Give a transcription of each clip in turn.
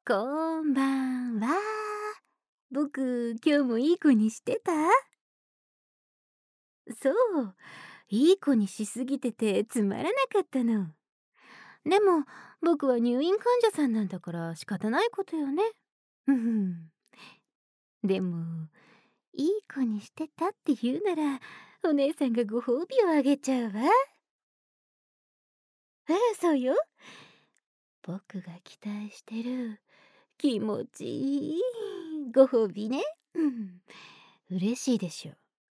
こんばんは。僕、今日もいい子にしてた？そう、いい子にしすぎててつまらなかったの。でも、僕は入院患者さんなんだから仕方ないことよね。ふふでも、いい子にしてたって言うなら、お姉さんがご褒美をあげちゃうわ。そうよ。僕が期待してる気持ちいいご褒美ね。嬉しいでしょ。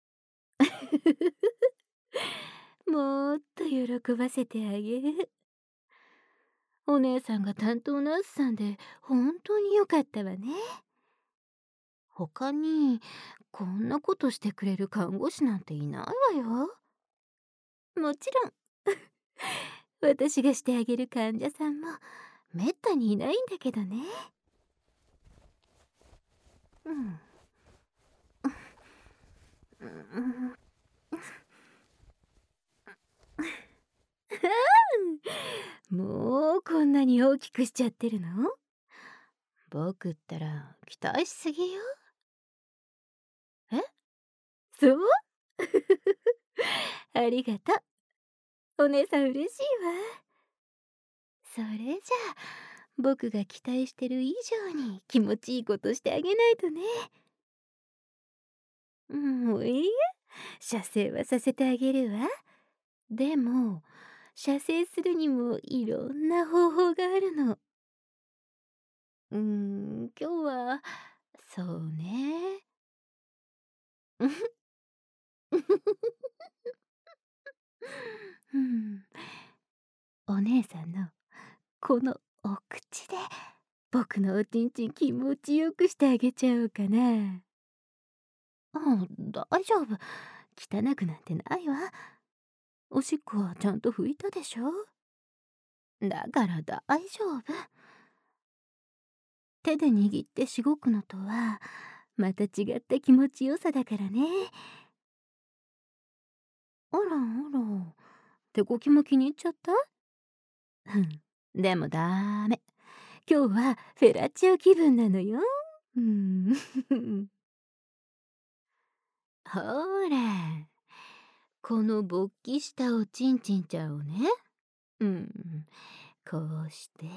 もっと喜ばせてあげる。お姉さんが担当ナースさんで本当に良かったわね。他にこんなことしてくれる看護師なんていないわよ。もちろん私がしてあげる患者さんもめったにいないんだけどね。うん。もうこんなに大きくしちゃってるの？僕ったら期待しすぎよ。え？そう？ありがとう。お姉さん嬉しいわ。それじゃあ、僕が期待してる以上に気持ちいいことしてあげないとね。いいえ、射精はさせてあげるわ。でも、射精するにもいろんな方法があるの。今日は、そうね。うん、お姉さんのこのお口で僕のおちんちん気持ちよくしてあげちゃおうかな。大丈夫。汚くなんてないわ。おしっこはちゃんと拭いたでしょ？だから大丈夫。手で握ってしごくのとはまた違った気持ちよさだからね。あらあら、手こきも気に入っちゃった？でもダメ。今日はフェラチオ気分なのよ。うん。ほら、この勃起したおちんちんちゃんをね、うん、こうして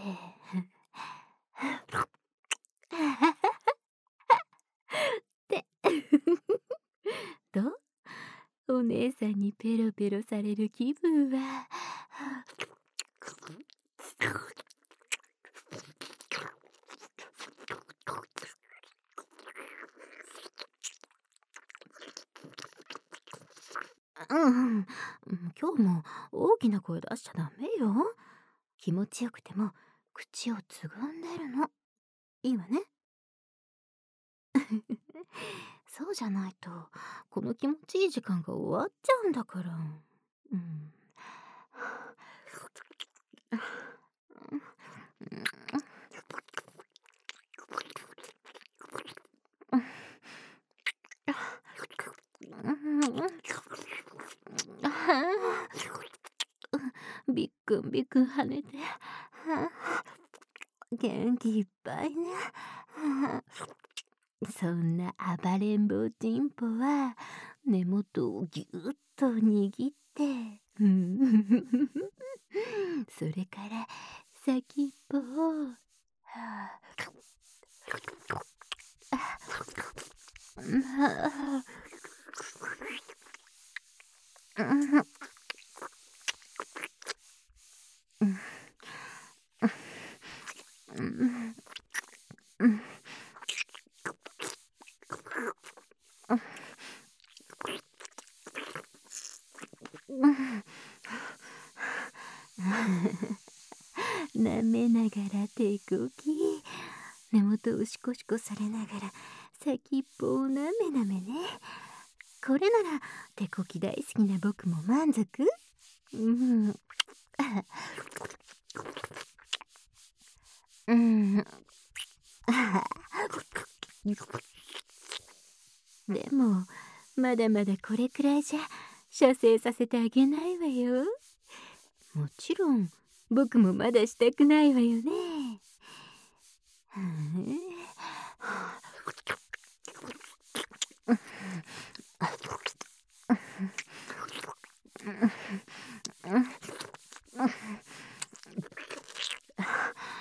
ってどう？お姉さんにペロペロされる気分は今日も大きな声出しちゃダメよ。気持ちよくても口をつぐんでるの。いいわね。そうじゃないとこの気持ちいい時間が終わっちゃうんだから。うん。びっくんびっくん跳ねて元気いっぱいね。そんな暴れん坊チンポは根元をぎゅっと握ってそれから先っぽを舐めながら手こき、根元をシコシコされながら先っぽをなめなめね。これなら手こき大好きな僕も満足。でもまだまだこれくらいじゃ射精させてあげないわよ。もちろん僕もまだしたくないわよね。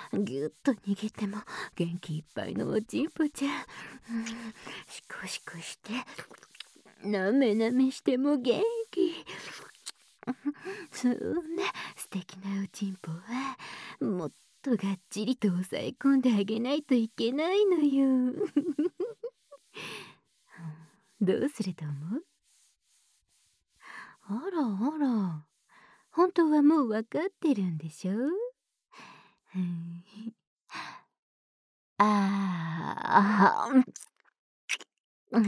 ぎゅっと握っても元気いっぱいのおちんぽちゃん、シコシコしてなめなめしても元気。そんな素敵なおちんぽはもっとがっちりと押さえ込んであげないといけないのよ。どうすると思う？あらあら、本当はもうわかってるんでしょ？ああ、うん、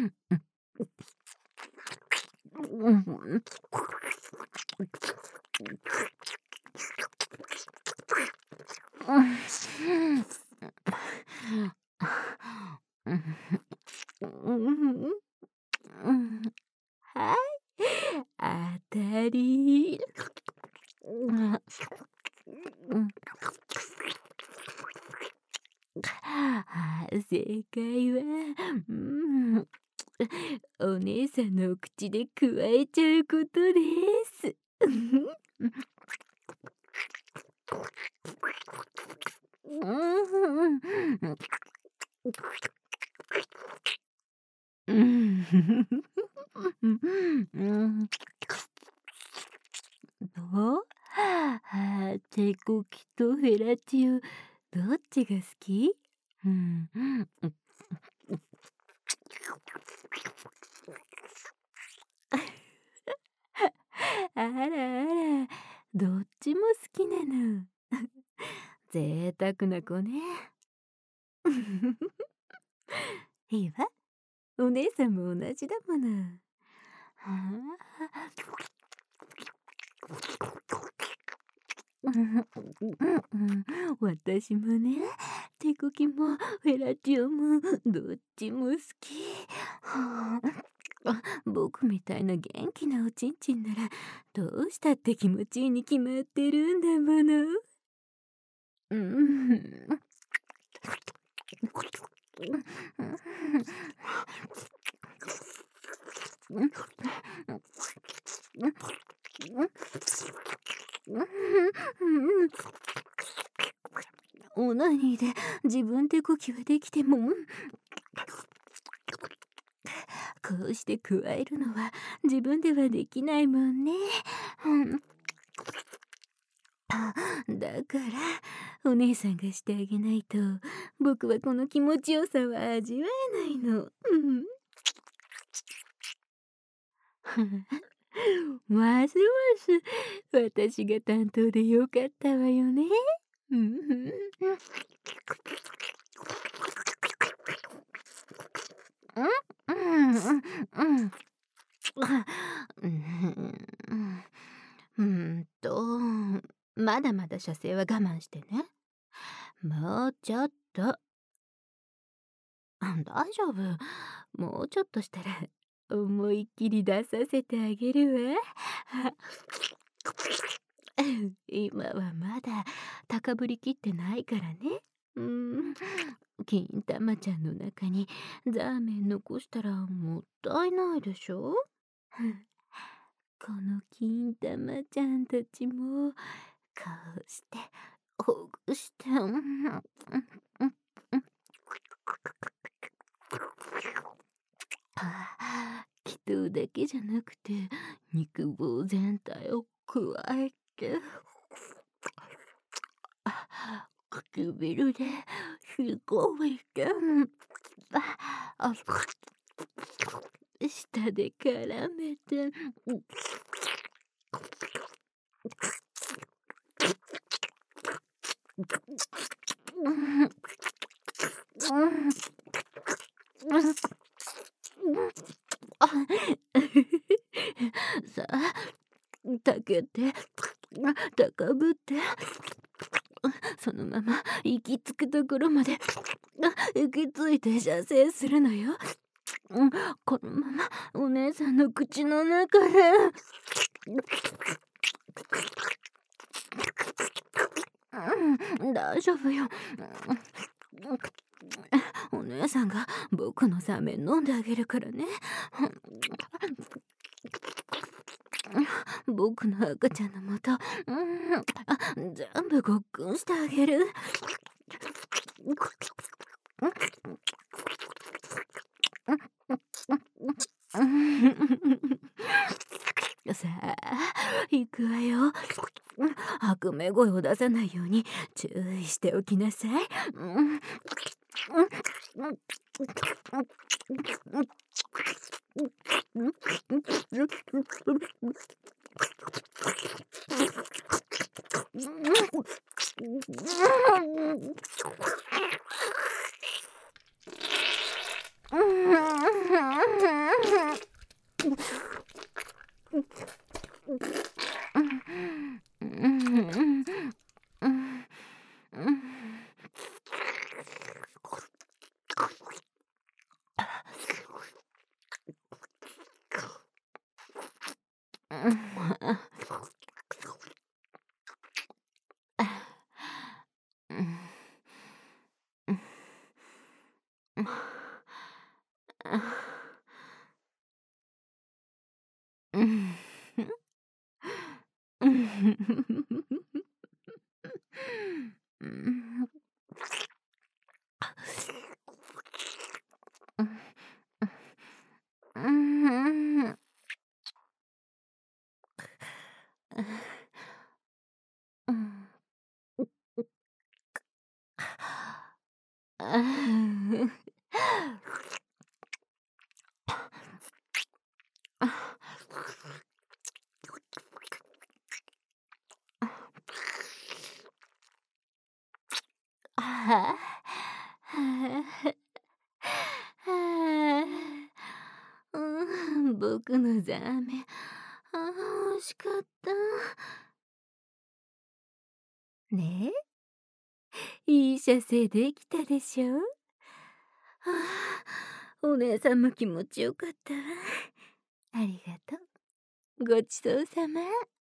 はい、当たり。正解は、うん、お姉さんのお口でくわえちゃうことです。うん。どう？手こきとフェラチオ、どっちが好き？うん。あらあら、どっちも好きなの。贅沢な子ね。いいわ、お姉さんも同じだもの。は私もね、手こきもフェラチオもどっちも好き。僕みたいな元気なおちんちんならどうしたって気持ちいいに決まってるんだもの。うん。オナニーで自分で呼吸はできても、こうして加えるのは自分ではできないもんね。だからお姉さんがしてあげないと僕はこの気持ちよさは味わえないの。ますます私が担当でよかったわよね。まだまだ射精は我慢してね。もうちょっと。大丈夫。もうちょっとしたら思いっきり出させてあげるわ。今はまだ高ぶりきってないからね。金玉ちゃんの中にザーメン残したらもったいないでしょ。この金玉ちゃんたちもこうしてほぐして、気筒だけじゃなくて肉棒全体を加えて、唇でしごいて、舌で絡めて、さあ、たけて、高ぶって、そのまま行き着くところまで行き着いて射精するのよ。このままお姉さんの口の中で。大丈夫よ。お姉さんが僕のサメ飲んであげるからね。 僕の赤ちゃんのもと、全部ごっくんしてあげる。さあ、行くわよ。悪名声を出さないように注意しておきなさい。僕のザーメン、美味しかった。ねえ、いい射精できたでしょ。お姉さんも気持ちよかったわ。ありがとう。ごちそうさま。